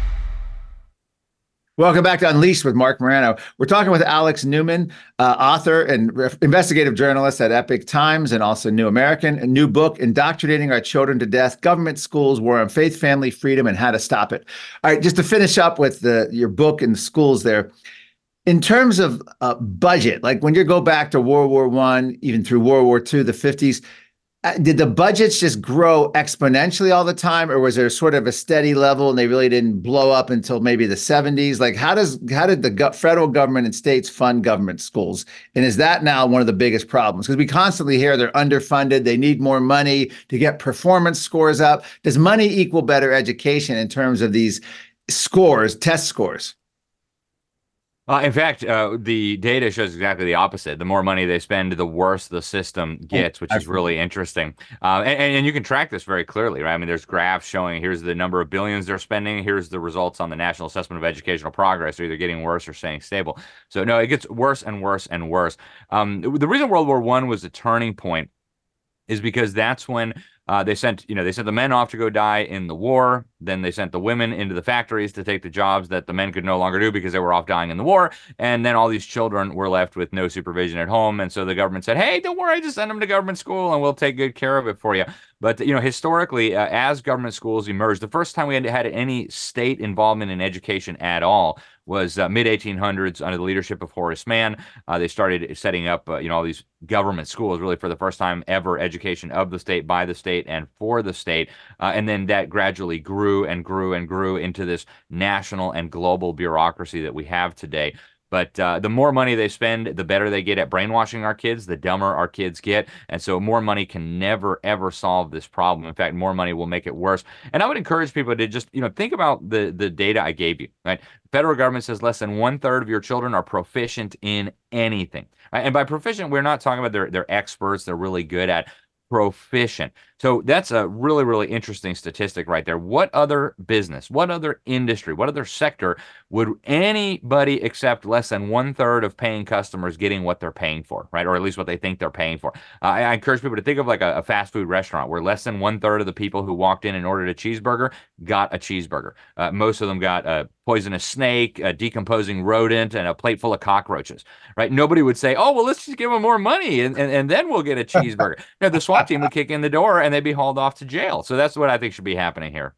Welcome back to Unleashed with Mark Morano. We're talking with Alex Newman, uh, author and re- investigative journalist at Epoch Times and also New American. A new book, Indoctrinating Our Children to Death, Government Schools, War on Faith, Family, Freedom, and How to Stop It. All right, just to finish up with the, your book and the schools there, in terms of uh, budget, like when you go back to World War One, even through World War Two, the fifties, uh, did the budgets just grow exponentially all the time, or was there sort of a steady level and they really didn't blow up until maybe the seventies? Like, how does how did the go- federal government and states fund government schools? And is that now one of the biggest problems? Because we constantly hear they're underfunded, they need more money to get performance scores up. Does money equal better education in terms of these scores, test scores? Uh, in fact, uh, the data shows exactly the opposite. The more money they spend, the worse the system gets, which is really interesting. Uh, and, and you can track this very clearly, right? I mean, there's graphs showing here's the number of billions they're spending. Here's the results on the National Assessment of Educational Progress. They're either getting worse or staying stable. So, no, it gets worse and worse and worse. Um, the reason World War One was a turning point is because that's when uh, they sent, you know, they sent the men off to go die in the war. Then they sent the women into the factories to take the jobs that the men could no longer do because they were off dying in the war. And then all these children were left with no supervision at home. And so the government said, hey, don't worry, just send them to government school and we'll take good care of it for you. But, you know, historically, uh, as government schools emerged, the first time we had had any state involvement in education at all was uh, mid eighteen hundreds under the leadership of Horace Mann. Uh, they started setting up, uh, you know, all these government schools really for the first time ever, education of the state, by the state, and for the state. Uh, and then that gradually grew and grew and grew into this national and global bureaucracy that we have today. But uh, the more money they spend, the better they get at brainwashing our kids, the dumber our kids get. And so more money can never, ever solve this problem. In fact, more money will make it worse. And I would encourage people to just, you know, think about the, the data I gave you, right? The federal government says less than one third of your children are proficient in anything. Right? And by proficient, we're not talking about they're, they're experts, they're really good at. Proficient. So that's a really, really interesting statistic right there. What other business, what other industry, what other sector would anybody accept less than one third of paying customers getting what they're paying for, right? Or at least what they think they're paying for. Uh, I, I encourage people to think of like a, a fast food restaurant where less than one third of the people who walked in and ordered a cheeseburger got a cheeseburger. Uh, most of them got a poisonous snake, a decomposing rodent, and a plate full of cockroaches, right? Nobody would say, oh, well, let's just give them more money and, and, and then we'll get a cheeseburger. No, the SWAT team would kick in the door and they'd be hauled off to jail. So that's what I think should be happening here.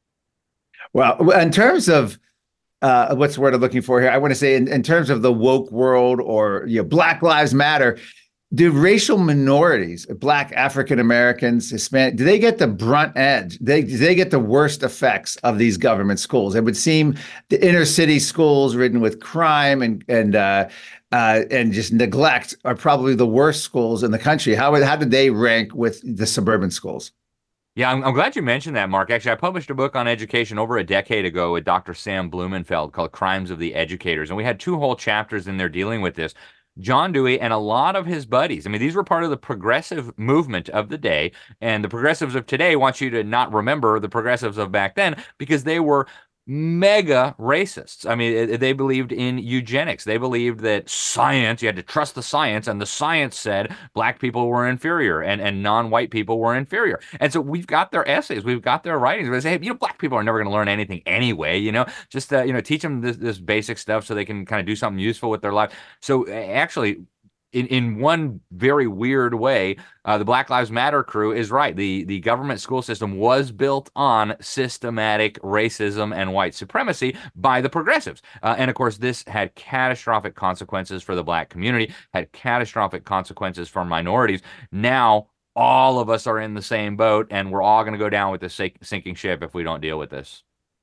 Well, in terms of uh, what's the word I'm looking for here? I want to say in, in terms of the woke world or, you know, Black Lives Matter, do racial minorities, Black African Americans, Hispanic, do they get the brunt edge? They, do they get the worst effects of these government schools? It would seem the inner city schools ridden with crime and and uh, uh, and just neglect are probably the worst schools in the country. How how did they rank with the suburban schools? Yeah, I'm, I'm glad you mentioned that, Mark. Actually, I published a book on education over a decade ago with Doctor Sam Blumenfeld called Crimes of the Educators. And we had two whole chapters in there dealing with this. John Dewey and a lot of his buddies. I mean, these were part of the progressive movement of the day. And the progressives of today want you to not remember the progressives of back then because they were mega racists. I mean, they believed in eugenics. They believed that science, you had to trust the science, and the science said black people were inferior and, and non-white people were inferior. And so we've got their essays, we've got their writings. We say, hey, you know, black people are never going to learn anything anyway, you know, just, uh, you know, teach them this, this basic stuff so they can kind of do something useful with their life. So actually, In, in one very weird way, uh, the Black Lives Matter crew is right. The, the government school system was built on systematic racism and white supremacy by the progressives. Uh, and of course, this had catastrophic consequences for the black community, had catastrophic consequences for minorities. Now, all of us are in the same boat, and we're all going to go down with this sinking ship if we don't deal with this.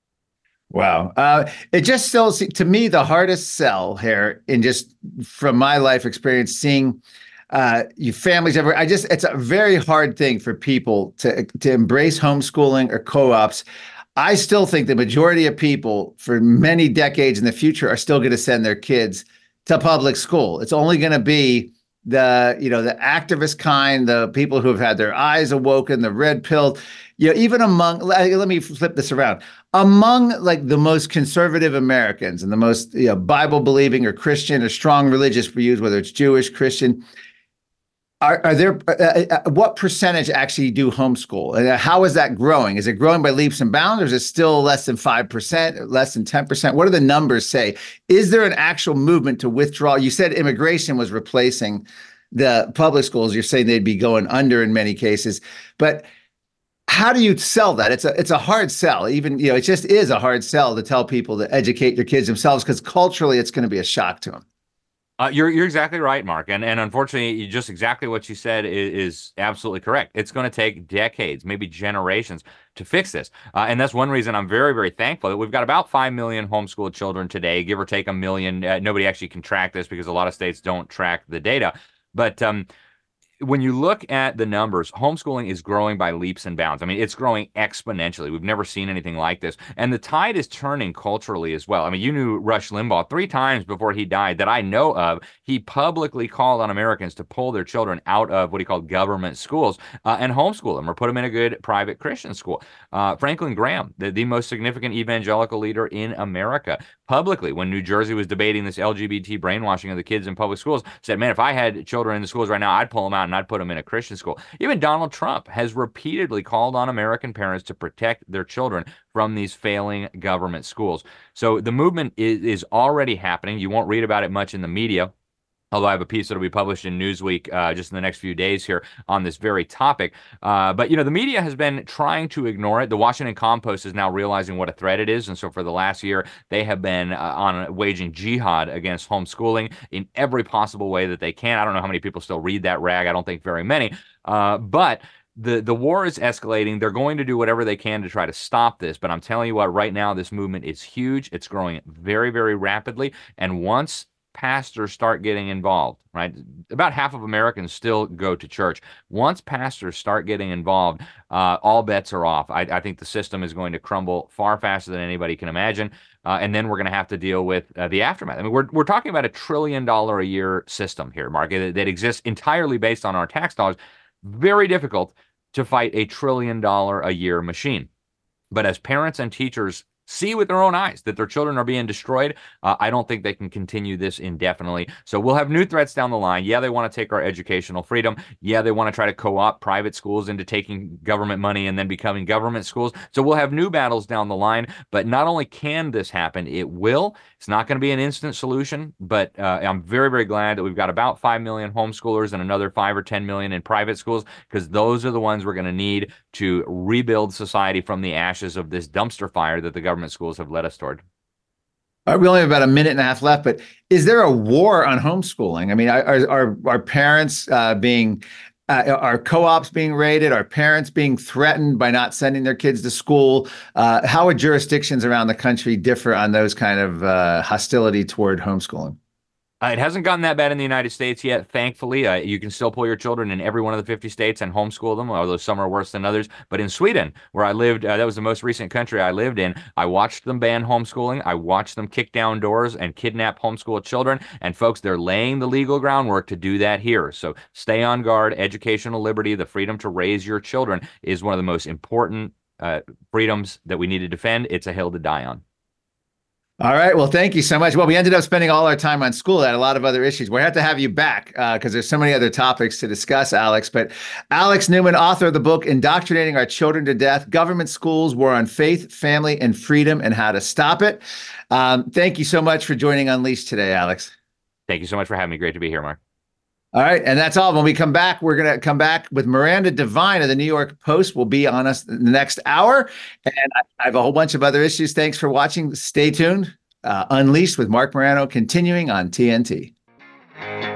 Wow. Uh, it just still, to me, the hardest sell here, in just from my life experience, seeing uh, you families ever, I just, it's a very hard thing for people to, to embrace homeschooling or co-ops. I still think the majority of people for many decades in the future are still going to send their kids to public school. It's only going to be the, you know, the activist kind, the people who have had their eyes awoken, the red pilled, you know, even among, let me flip this around, among like the most conservative Americans and the most, you know, Bible believing or Christian or strong religious views, whether it's Jewish, Christian, are, are there, uh, uh, what percentage actually do homeschool? And how is that growing? Is it growing by leaps and bounds, or is it still less than five percent, less than ten percent? What do the numbers say? Is there an actual movement to withdraw? You said immigration was replacing the public schools. You're saying they'd be going under in many cases, but how do you sell that? It's a it's a hard sell. Even, you know, it just is a hard sell to tell people to educate your kids themselves, because culturally it's going to be a shock to them. Uh, you're you're exactly right, Mark, and and unfortunately, just exactly what you said is, is absolutely correct. It's going to take decades, maybe generations, to fix this, uh, and that's one reason I'm very very thankful that we've got about five million homeschooled children today, give or take a million. Uh, nobody actually can track this because a lot of states don't track the data, but um, when you look at the numbers, homeschooling is growing by leaps and bounds. I mean, it's growing exponentially. We've never seen anything like this. And the tide is turning culturally as well. I mean, you knew Rush Limbaugh three times before he died that I know of. He publicly called on Americans to pull their children out of what he called government schools uh, and homeschool them or put them in a good private Christian school. Uh, Franklin Graham, the, the most significant evangelical leader in America, publicly, when New Jersey was debating this L G B T brainwashing of the kids in public schools, said, man, if I had children in the schools right now, I'd pull them out and I'd put them in a Christian school. Even Donald Trump has repeatedly called on American parents to protect their children from these failing government schools. So the movement is, is already happening. You won't read about it much in the media, although I have a piece that will be published in Newsweek uh, just in the next few days here on this very topic. Uh, but, you know, the media has been trying to ignore it. The Washington Compost is now realizing what a threat it is. And so for the last year, they have been uh, on waging jihad against homeschooling in every possible way that they can. I don't know how many people still read that rag. I don't think very many. Uh, but The the war is escalating. They're going to do whatever they can to try to stop this. But I'm telling you what, right now, this movement is huge. It's growing very, very rapidly. And once pastors start getting involved, right? About half of Americans still go to church. Once pastors start getting involved, uh, all bets are off. I, I think the system is going to crumble far faster than anybody can imagine. Uh, and then we're going to have to deal with uh, the aftermath. I mean, we're we're talking about a trillion dollar a year system here, Mark, that, that exists entirely based on our tax dollars. Very difficult to fight a trillion dollar a year machine. But as parents and teachers see with their own eyes that their children are being destroyed, uh, I don't think they can continue this indefinitely. So we'll have new threats down the line. Yeah, they want to take our educational freedom. Yeah, they want to try to co-opt private schools into taking government money and then becoming government schools. So we'll have new battles down the line. But not only can this happen, it will. It's not going to be an instant solution, but uh, I'm very, very glad that we've got about five million homeschoolers and another five or ten million in private schools, because those are the ones we're going to need to rebuild society from the ashes of this dumpster fire that the government schools have led us toward. Uh, we only have about a minute and a half left, but is there a war on homeschooling? I mean, are are, are parents uh, being, uh, are co-ops being raided? Are parents being threatened by not sending their kids to school? Uh, how would jurisdictions around the country differ on those kind of uh, hostility toward homeschooling? Uh, it hasn't gotten that bad in the United States yet, thankfully. Uh, you can still pull your children in every one of the fifty states and homeschool them, although some are worse than others. But in Sweden, where I lived, uh, that was the most recent country I lived in, I watched them ban homeschooling. I watched them kick down doors and kidnap homeschool children. And folks, they're laying the legal groundwork to do that here. So stay on guard. Educational liberty, the freedom to raise your children, is one of the most important uh, freedoms that we need to defend. It's a hill to die on. All right. Well, thank you so much. Well, we ended up spending all our time on school. Had a lot of other issues. We have to have you back because uh, there's so many other topics to discuss, Alex. But Alex Newman, author of the book, Indoctrinating Our Children to Death, Government Schools, War on Faith, Family, and Freedom, and How to Stop It. Um, thank you so much for joining Unleashed today, Alex. Thank you so much for having me. Great to be here, Mark. All right. And that's all. When we come back, we're going to come back with Miranda Devine of the New York Post will be on us in the next hour. And I have a whole bunch of other issues. Thanks for watching. Stay tuned. Uh, Unleashed with Mark Morano continuing on T N T.